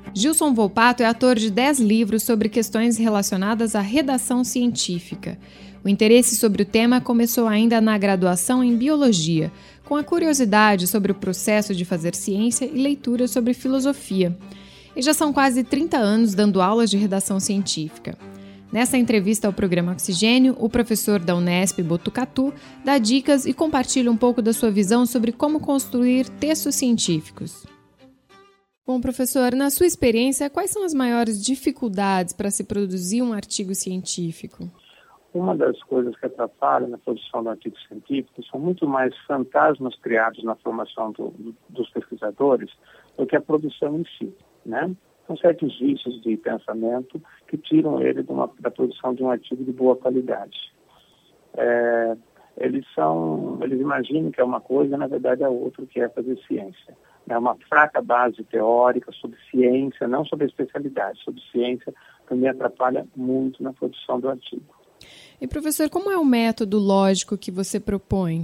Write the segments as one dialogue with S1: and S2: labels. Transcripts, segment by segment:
S1: Gilson Volpato é autor de 10 livros sobre questões relacionadas à redação científica. O interesse sobre o tema começou ainda na graduação em Biologia, com a curiosidade sobre o processo de fazer ciência e leitura sobre filosofia. E já são quase 30 anos dando aulas de redação científica. Nessa entrevista ao programa Oxigênio, o professor da Unesp Botucatu dá dicas e compartilha um pouco da sua visão sobre como construir textos científicos. Bom, professor, na sua experiência, quais são as maiores dificuldades para se produzir um artigo científico?
S2: Uma das coisas que atrapalha na produção do artigo científico são muito mais fantasmas criados na formação dos pesquisadores do que a produção em si, né? São certos vícios de pensamento que tiram ele da produção de um artigo de boa qualidade. Eles imaginam que é uma coisa, na verdade é outra, que é fazer ciência. É uma fraca base teórica sobre ciência, não sobre especialidade, sobre ciência, também atrapalha muito na produção do artigo.
S1: E, professor, como é o método lógico que você propõe?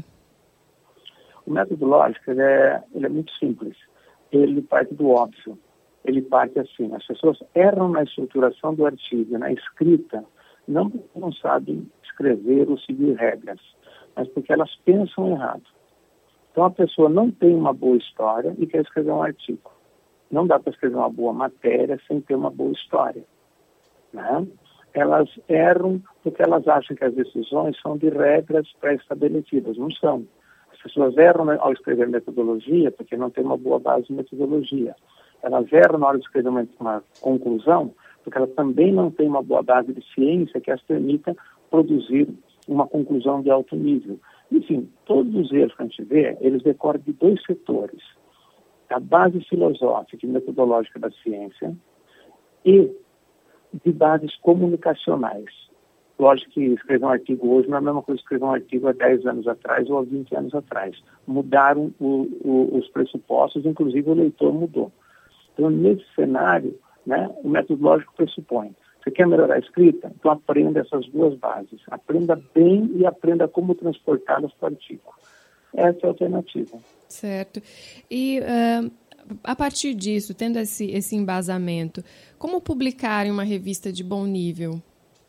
S2: O método lógico ele é muito simples. Ele parte do óbvio. Ele parte assim, as pessoas erram na estruturação do artigo, na escrita, não porque não sabem escrever ou seguir regras, mas porque elas pensam errado. Então a pessoa não tem uma boa história e quer escrever um artigo. Não dá para escrever uma boa matéria sem ter uma boa história, né? Elas erram porque elas acham que as decisões são de regras pré-estabelecidas. Não são. As pessoas erram ao escrever metodologia porque não tem uma boa base de metodologia. Elas erram na hora de escrever uma conclusão porque elas também não têm uma boa base de ciência que as permita produzir uma conclusão de alto nível. Enfim, todos os erros que a gente vê, eles decorrem de dois setores. A base filosófica e metodológica da ciência e de bases comunicacionais. Lógico que escrever um artigo hoje não é a mesma coisa que escrever um artigo há 10 anos atrás ou há 20 anos atrás. Mudaram os pressupostos, inclusive o leitor mudou. Então, nesse cenário, né, o método lógico pressupõe. Você quer melhorar a escrita? Então aprenda essas duas bases. Aprenda bem e aprenda como transportá-las para o artigo. Essa é a alternativa.
S1: Certo. E a partir disso, tendo esse embasamento, como publicar em uma revista de bom nível?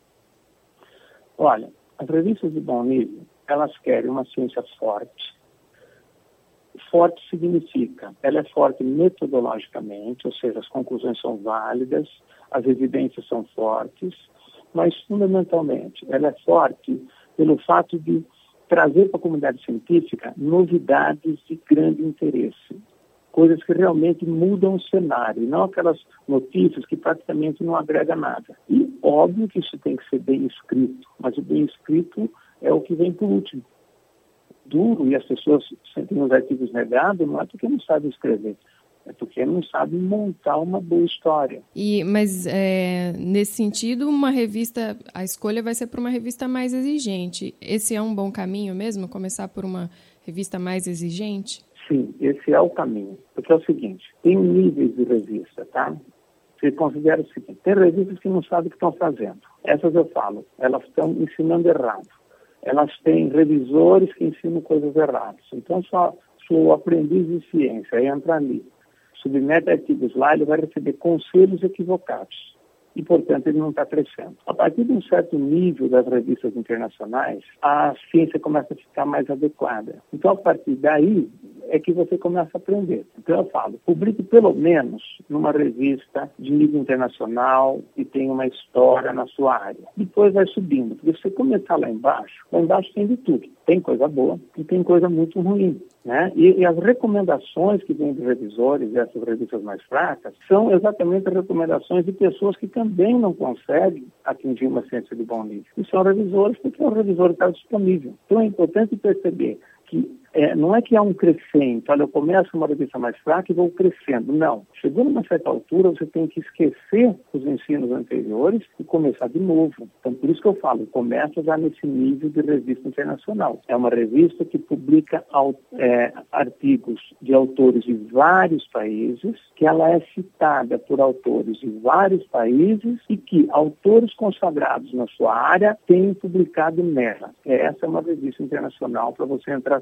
S2: Olha, as revistas de bom nível, elas querem uma ciência forte. Forte significa, ela é forte metodologicamente, ou seja, as conclusões são válidas, as evidências são fortes, mas fundamentalmente ela é forte pelo fato de trazer para a comunidade científica novidades de grande interesse, coisas que realmente mudam o cenário, e não aquelas notícias que praticamente não agregam nada. E óbvio que isso tem que ser bem escrito, mas o bem escrito é o que vem por último. Duro, e as pessoas sentem os artigos negados, não é porque não sabem escrever, é porque não sabem montar uma boa história.
S1: Mas nesse sentido, uma revista, a escolha vai ser por uma revista mais exigente. Esse é um bom caminho mesmo, começar por uma revista mais exigente?
S2: Sim, esse é o caminho. Porque é o seguinte, tem níveis de revista, tá? Você considera o seguinte, tem revistas que não sabem o que estão fazendo. Essas eu falo, elas estão ensinando errado. Elas têm revisores que ensinam coisas erradas. Então, só o aprendiz de ciência entra ali, submete artigos lá, ele vai receber conselhos equivocados. E, portanto, ele não está crescendo. A partir de um certo nível das revistas internacionais, a ciência começa a ficar mais adequada. Então, a partir daí, é que você começa a aprender. Então, eu falo, publique pelo menos numa revista de nível internacional e tenha uma história na sua área. Depois vai subindo, porque se você começar lá embaixo tem de tudo. Tem coisa boa e tem coisa muito ruim, né? E as recomendações que vêm dos revisores dessas revistas mais fracas são exatamente as recomendações de pessoas que também não conseguem atingir uma ciência de bom nível. E são revisores porque o revisor está disponível. Então é importante perceber que não é que há um crescente, olha, eu começo uma revista mais fraca e vou crescendo. Não. Chegou numa certa altura, você tem que esquecer os ensinos anteriores e começar de novo. Então, por isso que eu falo, começa já nesse nível de revista internacional. É uma revista que publica artigos de autores de vários países, que ela é citada por autores de vários países e que autores consagrados na sua área têm publicado nela. Essa é uma revista internacional para você entrar sem medo.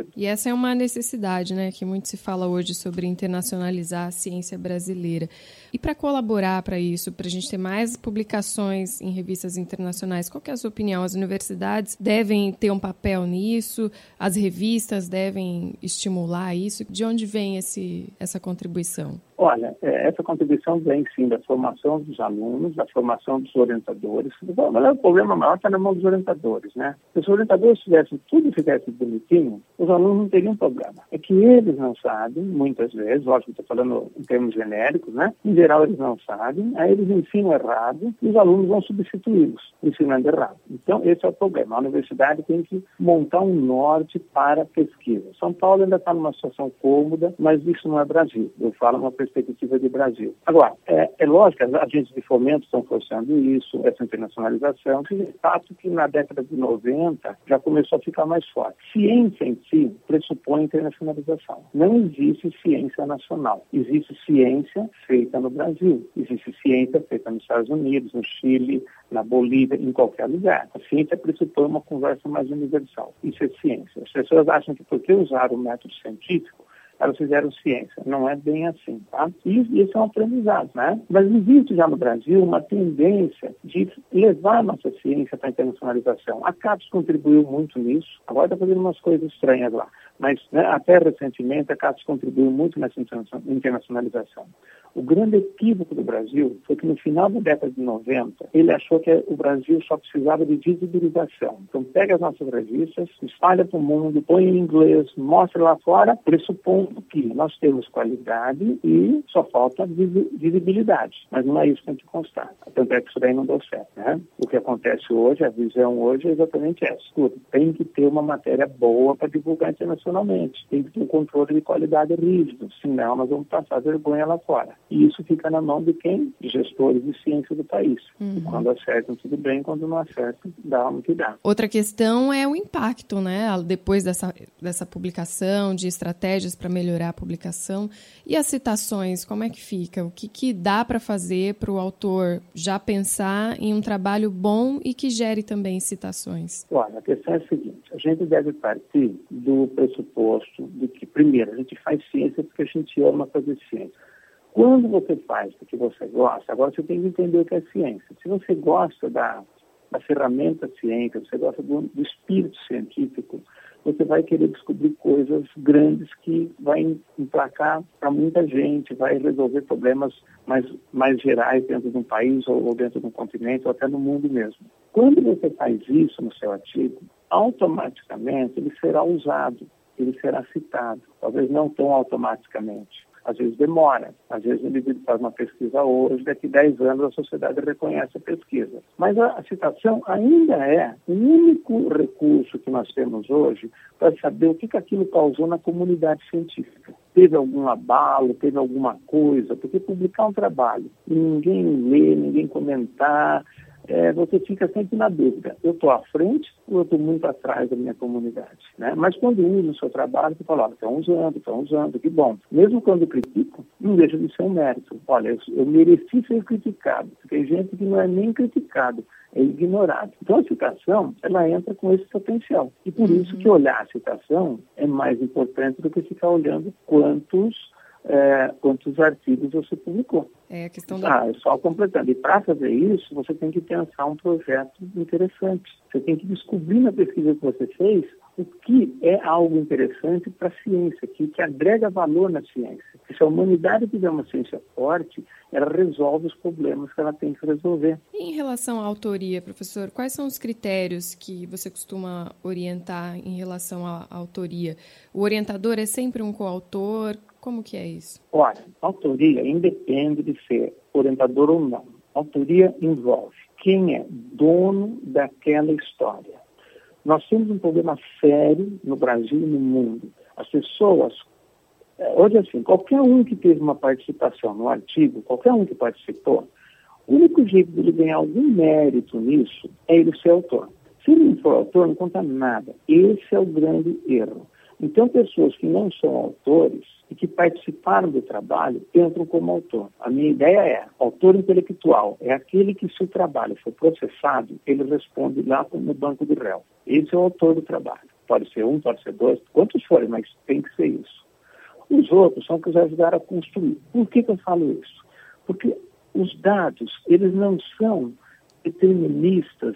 S2: Unidos.
S1: E essa é uma necessidade, né, que muito se fala hoje sobre internacionalizar a ciência brasileira. E para colaborar para isso, para a gente ter mais publicações em revistas internacionais, qual que é a sua opinião? As universidades devem ter um papel nisso? As revistas devem estimular isso? De onde vem essa contribuição?
S2: Olha, essa contribuição vem sim da formação dos alunos, da formação dos orientadores. Mas o problema maior está na mão dos orientadores, né? Se os orientadores tudo fizesse bonitinho, os alunos não teriam problema. É que eles não sabem, muitas vezes, lógico, estou falando em termos genéricos, né? Em geral eles não sabem, aí eles ensinam errado e os alunos vão substituí-los, ensinando errado. Então, esse é o problema. A universidade tem que montar um norte para a pesquisa. São Paulo ainda está numa situação cômoda, mas isso não é Brasil. Eu falo uma perspectiva de Brasil. Agora, é lógico, as agências de fomento estão forçando isso, essa internacionalização, que é fato que na década de 90 já começou a ficar mais forte. Ciência em si pressupõe internacionalização. Não existe ciência nacional. Existe ciência feita no Brasil. Existe ciência feita nos Estados Unidos, no Chile, na Bolívia, em qualquer lugar. A ciência pressupõe uma conversa mais universal. Isso é ciência. As pessoas acham que porque usaram o método científico, elas fizeram ciência. Não é bem assim, tá? E isso é um aprendizado, né? Mas existe já no Brasil uma tendência de levar a nossa ciência para a internacionalização. A CAPES contribuiu muito nisso. Agora está fazendo umas coisas estranhas lá. Mas, né, até recentemente, a CAPES contribuiu muito nessa internacionalização. O grande equívoco do Brasil foi que no final da década de 90, ele achou que o Brasil só precisava de visibilização. Então pega as nossas revistas, espalha para o mundo, põe em inglês, mostra lá fora, pressupondo que nós temos qualidade e só falta visibilidade. Mas não é isso que tem que constar. Tanto é que isso daí não deu certo, né? O que acontece hoje, a visão hoje é exatamente essa. Escuta, tem que ter uma matéria boa para divulgar internacionalmente. Tem que ter um controle de qualidade rígido. Senão nós vamos passar vergonha lá fora. E isso fica na mão de quem? De gestores de ciência do país. E quando acertam, tudo bem. Quando não acertam, dá o que dá.
S1: Outra questão é o impacto, né? Depois dessa publicação, de estratégias para melhorar a publicação. E as citações, como é que fica? O que dá para fazer para o autor já pensar em um trabalho bom e que gere também citações?
S2: Olha, a questão é a seguinte. A gente deve partir do pressuposto de que, primeiro, a gente faz ciência porque a gente ama fazer ciência. Quando você faz porque você gosta, agora você tem que entender o que é ciência. Se você gosta da ferramenta científica, você gosta do espírito científico, você vai querer descobrir coisas grandes que vai emplacar para muita gente, vai resolver problemas mais gerais dentro de um país ou dentro de um continente ou até no mundo mesmo. Quando você faz isso no seu artigo, automaticamente ele será usado, ele será citado, talvez não tão automaticamente. Às vezes demora, às vezes o indivíduo faz uma pesquisa hoje, daqui 10 anos a sociedade reconhece a pesquisa. Mas a citação ainda é o único recurso que nós temos hoje para saber o que aquilo causou na comunidade científica. Teve algum abalo, teve alguma coisa, porque publicar um trabalho e ninguém lê, ninguém comentar, você fica sempre na dúvida. Eu estou à frente ou eu estou muito atrás da minha comunidade? Né? Mas quando uso o seu trabalho, você fala, estão usando, que bom. Mesmo quando eu critico, não deixa de ser um mérito. Olha, eu mereci ser criticado. Tem gente que não é nem criticado, é ignorado. Então a citação, ela entra com esse potencial. E por isso que olhar a citação é mais importante do que ficar olhando quantos artigos você publicou.
S1: É a questão
S2: só completando. E para fazer isso, você tem que pensar um projeto interessante. Você tem que descobrir na pesquisa que você fez o que é algo interessante para a ciência, que agrega valor na ciência. Se a humanidade tiver uma ciência forte, ela resolve os problemas que ela tem que resolver.
S1: E em relação à autoria, professor, quais são os critérios que você costuma orientar em relação à autoria? O orientador é sempre um coautor? Como que é isso?
S2: Olha, a autoria independe de ser orientador ou não. A autoria envolve quem é dono daquela história. Nós temos um problema sério no Brasil e no mundo. As pessoas, hoje assim, qualquer um que teve uma participação no artigo, qualquer um que participou, o único jeito de ele ganhar algum mérito nisso é ele ser autor. Se ele não for autor, não conta nada. Esse é o grande erro. Então, pessoas que não são autores e que participaram do trabalho entram como autor. A minha ideia é, autor intelectual é aquele que, se o trabalho for processado, ele responde lá no banco do réu. Esse é o autor do trabalho. pode ser um, pode ser dois, quantos forem, mas tem que ser isso. Os outros são que os ajudaram a construir. Por que eu falo isso? Porque os dados, eles não são deterministas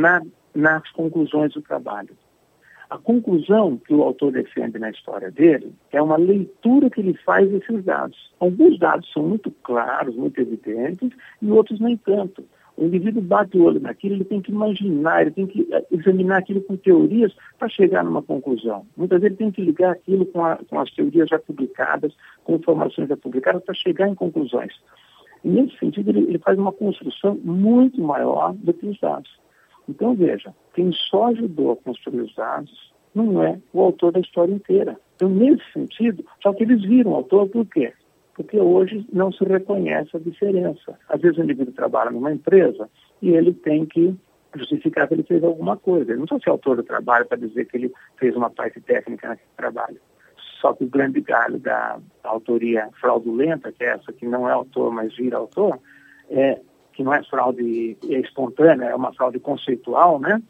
S2: nas conclusões do trabalho. A conclusão que o autor defende na história dele é uma leitura que ele faz desses dados. Alguns dados são muito claros, muito evidentes, e outros nem tanto. O indivíduo bate o olho naquilo, ele tem que imaginar, ele tem que examinar aquilo com teorias para chegar numa conclusão. Muitas vezes ele tem que ligar aquilo com as teorias já publicadas, com informações já publicadas, para chegar em conclusões. E nesse sentido, ele faz uma construção muito maior do que os dados. Então, veja, quem só ajudou a construir os dados não é o autor da história inteira. Então, nesse sentido, só que eles viram o autor por quê? Porque hoje não se reconhece a diferença. Às vezes o indivíduo trabalha numa empresa e ele tem que justificar que ele fez alguma coisa. Ele não precisa ser autor do trabalho para dizer que ele fez uma parte técnica naquele trabalho. Só que o grande galho da autoria fraudulenta, que é essa que não é autor, mas vira autor, que não é fraude espontânea, é uma fraude conceitual, né?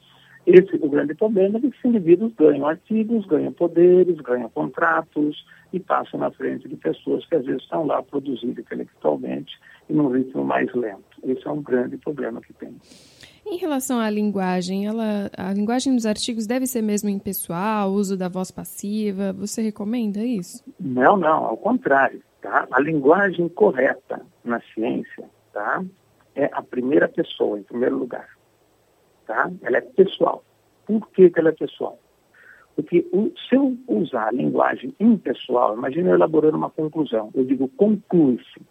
S2: O grande problema é que esses indivíduos ganham artigos, ganham poderes, ganham contratos e passam na frente de pessoas que às vezes estão lá produzindo intelectualmente e num ritmo mais lento. Esse é um grande problema que tem.
S1: Em relação à linguagem, a linguagem dos artigos deve ser mesmo impessoal, uso da voz passiva, você recomenda isso?
S2: Não, ao contrário. Tá? A linguagem correta na ciência, tá? É a primeira pessoa, em primeiro lugar. Tá? Ela é pessoal. Por que ela é pessoal? Porque se eu usar a linguagem impessoal, imagina eu elaborando uma conclusão, eu digo conclui-se.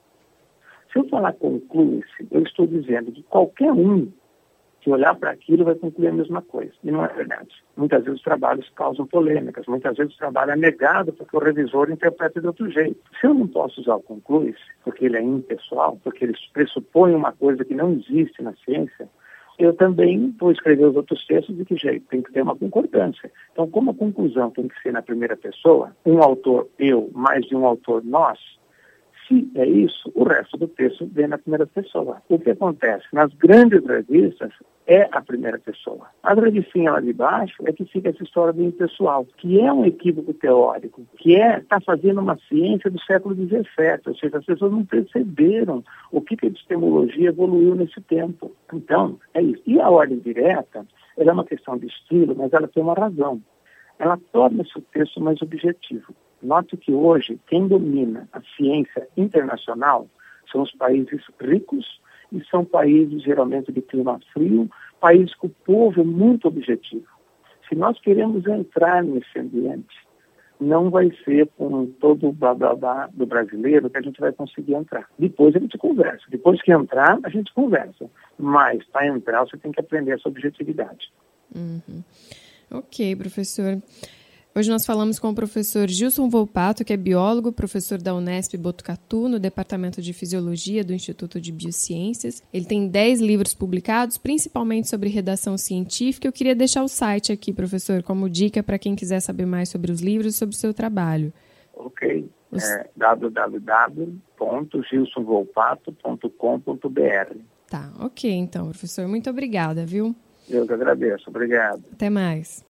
S2: Se eu falar conclui-se, eu estou dizendo que qualquer um que olhar para aquilo vai concluir a mesma coisa. E não é verdade. Muitas vezes os trabalhos causam polêmicas, muitas vezes o trabalho é negado porque o revisor interpreta de outro jeito. Se eu não posso usar o conclui-se, porque ele é impessoal, porque ele pressupõe uma coisa que não existe na ciência, eu também vou escrever os outros textos de que jeito? Tem que ter uma concordância. Então, como a conclusão tem que ser na primeira pessoa, um autor eu, mais de um autor nós, se é isso, o resto do texto vem na primeira pessoa. O que acontece? Nas grandes revistas, é a primeira pessoa. As revistinhas lá de baixo é que fica essa história do impessoal, que é um equívoco teórico, que está fazendo uma ciência do século XVII, ou seja, as pessoas não perceberam o que a epistemologia evoluiu nesse tempo. Então, é isso. E a ordem direta, ela é uma questão de estilo, mas ela tem uma razão. Ela torna esse texto mais objetivo. Note que hoje, quem domina a ciência internacional são os países ricos e são países geralmente de clima frio, países que o povo é muito objetivo. Se nós queremos entrar nesse ambiente, não vai ser com todo o blá blá blá do brasileiro que a gente vai conseguir entrar. Depois a gente conversa. Depois que entrar, a gente conversa. Mas para entrar, você tem que aprender essa objetividade.
S1: Uhum. Ok, professor. Hoje nós falamos com o professor Gilson Volpato, que é biólogo, professor da Unesp Botucatu, no Departamento de Fisiologia do Instituto de Biociências. Ele tem 10 livros publicados, principalmente sobre redação científica. Eu queria deixar o site aqui, professor, como dica para quem quiser saber mais sobre os livros e sobre o seu trabalho.
S2: Ok. www.gilsonvolpato.com.br.
S1: Tá, ok então, professor. Muito obrigada, viu?
S2: Eu que agradeço. Obrigado.
S1: Até mais.